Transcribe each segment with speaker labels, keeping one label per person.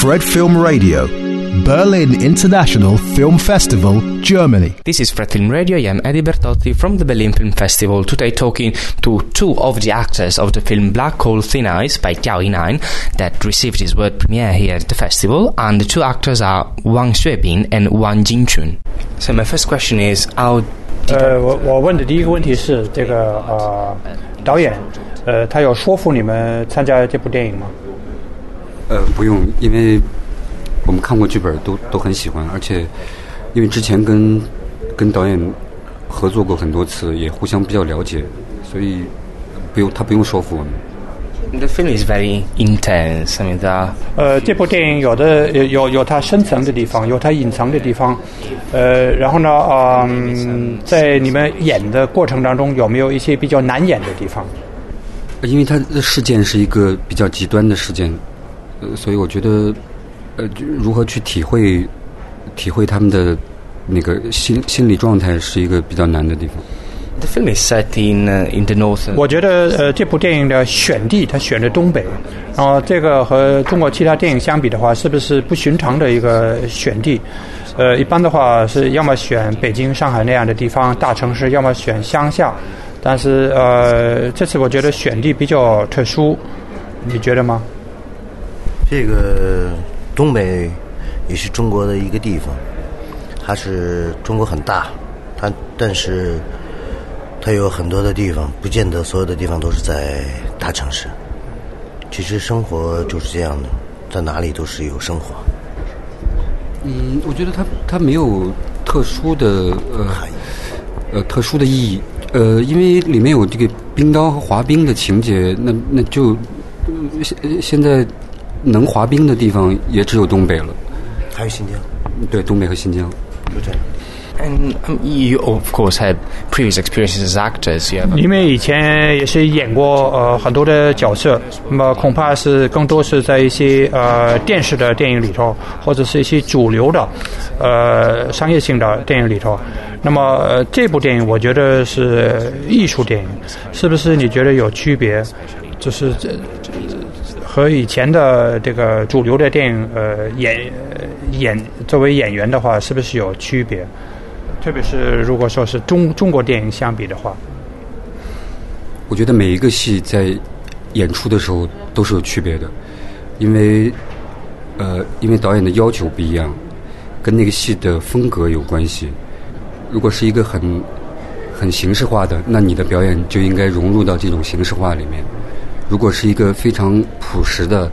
Speaker 1: Fred Film Radio, Berlin International Film Festival, Germany.
Speaker 2: This is Fred Film Radio. I am Eddie Bertotti from the Berlin Film Festival. Today talking to two of the actors of the film Black Hole Thin Ice by Kiao Yinan that received its world premiere here at the festival. And the two actors are Wang Xuebin and Wang Jingchun. So my first question is, how
Speaker 3: 我问的第一个问题是这个导演他有说服你们参加这部电影吗？
Speaker 4: 不用，因为我们看过剧本都很喜欢，而且因为之前跟导演合作过很多次，也互相比较了解，所以他不用说服我们。
Speaker 2: The film is very intense. I mean,
Speaker 3: 这部电影有它深层的地方，有它隐藏的地方。然后呢，在你们演的过程当中，有没有一些比较难演的地方？
Speaker 4: 因为它的事件是一个比较极端的事件，所以我觉得，如何去体会他们的那个心理状态是一个比较难的地方。
Speaker 2: The film is set in the north.
Speaker 3: 我觉得这部电影的选地，它选的东北，然后这个和中国其他电影相比的话，是不是不寻常的一个选地？一般的话是要么选北京、上海那样的地方大城市，要么选乡下。但是这次我觉得选地比较特殊，你觉得吗？
Speaker 5: 这个东北也是中国的一个地方，它是中国很大，但是它有很多的地方，不见得所有的地方都是在大城市。其实生活就是这样的，在哪里都是有生活。
Speaker 4: 我觉得它没有特殊的特殊的意义。因为里面有这个冰刀和滑冰的情节，那就现在能滑冰的地方也只有东北了，
Speaker 5: 还有新疆。
Speaker 4: 对，东北和新疆
Speaker 5: 就这样。
Speaker 2: And you of course had previous experiences as actors.
Speaker 3: 你们以前也是演过很多的角色，那么恐怕是更多是在一些电视的电影里头，或者是一些主流的商业性的电影里头。那么这部电影我觉得是艺术电影，是不是你觉得有区别？就是和以前的这个主流的电影作为演员的话，是不是有区别？特别是如果说是中国电影相比的话，
Speaker 4: 我觉得每一个戏在演出的时候都是有区别的，因为导演的要求不一样，跟那个戏的风格有关系。如果是一个很形式化的，那你的表演就应该融入到这种形式化里面。如果是一个非常朴实的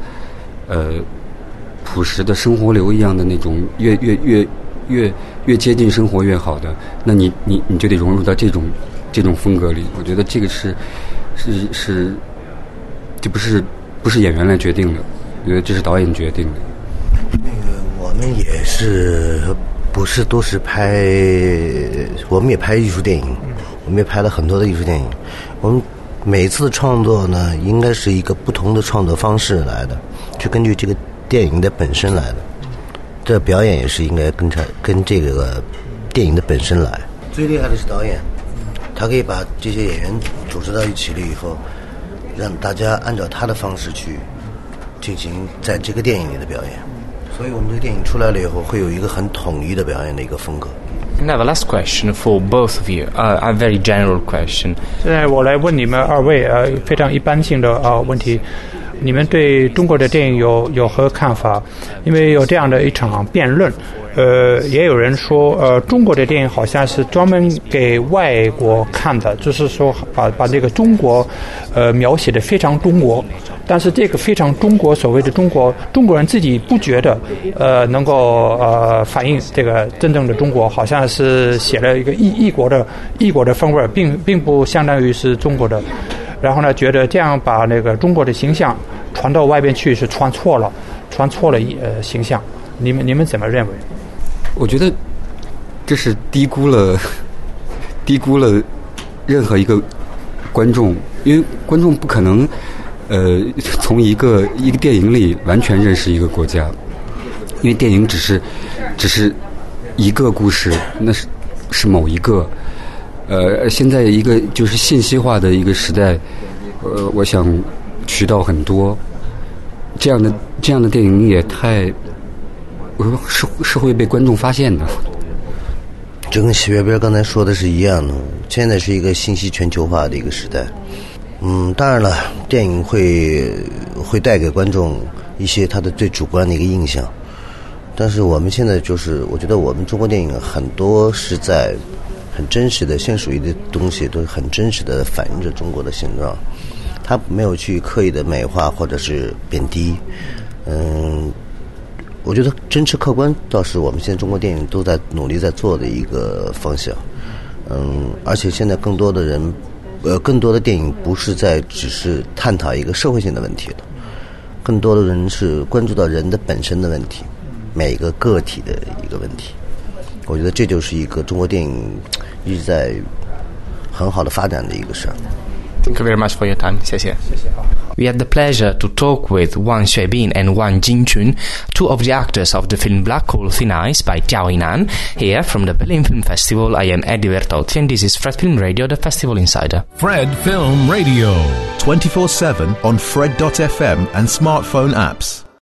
Speaker 4: 生活流一样的那种，越接近生活越好的，那你就得融入到这种风格里。我觉得这个是就不是演员来决定的，我觉得这是导演决定的。
Speaker 5: 那个我们也是不是都是我们也拍艺术电影，我们也拍了很多的艺术电影。我们每一次的创作呢，应该是一个不同的创作方式来的，就根据这个电影的本身来的。这表演也是应该跟这个电影的本身来。最厉害的是导演，他可以把这些演员组织到一起了以后，让大家按照他的方式去进行在这个电影里的表演。所以我们这个电影出来了以后，会有一个很统一的表演的一个风格。
Speaker 2: And I have a last question for both of you. A very general question.
Speaker 3: 现在我来问你们二位非常一般性的问题。你们对中国的电影有何看法？因为有这样的一场辩论，也有人说，中国的电影好像是专门给外国看的，就是说把这个中国，描写的非常中国，但是这个非常中国，所谓的中国人自己不觉得，能够反映这个真正的中国，好像是写了一个异国的风味，并不相当于是中国的。然后呢，觉得这样把那个中国的形象传到外边去是传错了形象。你们怎么认为？
Speaker 4: 我觉得这是低估了任何一个观众，因为观众不可能从一个电影里完全认识一个国家，因为电影只是一个故事，那是某一个。现在一个就是信息化的一个时代，我想渠道很多， 这样的电影也太，我说是会被观众发现的。
Speaker 5: 就跟喜悦边刚才说的是一样的，现在是一个信息全球化的一个时代。当然了，电影会带给观众一些他的最主观的一个印象，但是我们现在我觉得我们中国电影很多是在很真实的现属于的东西，都很真实的反映着中国的现状，他没有去刻意的美化或者是贬低。我觉得真实客观倒是我们现在中国电影都在努力在做的一个方向。而且现在更多的电影不是只是探讨一个社会性的问题了，更多的人是关注到人的本身的问题，每一个个体的一个问题。我觉得这就是一个中国电影一直在很好的发展的一个事儿。
Speaker 2: Thank you very much for your time. 谢谢。We had the pleasure to talk with Wang Xuebin and Wang Jinchun, two of the actors of the film Black Hole Thin Ice by Jiao Yinan. Here from the Berlin Film Festival, I am Eddie Bertolti and this is Fred Film Radio, the Festival Insider.
Speaker 1: Fred Film Radio. 24/7 on Fred.fm and smartphone apps.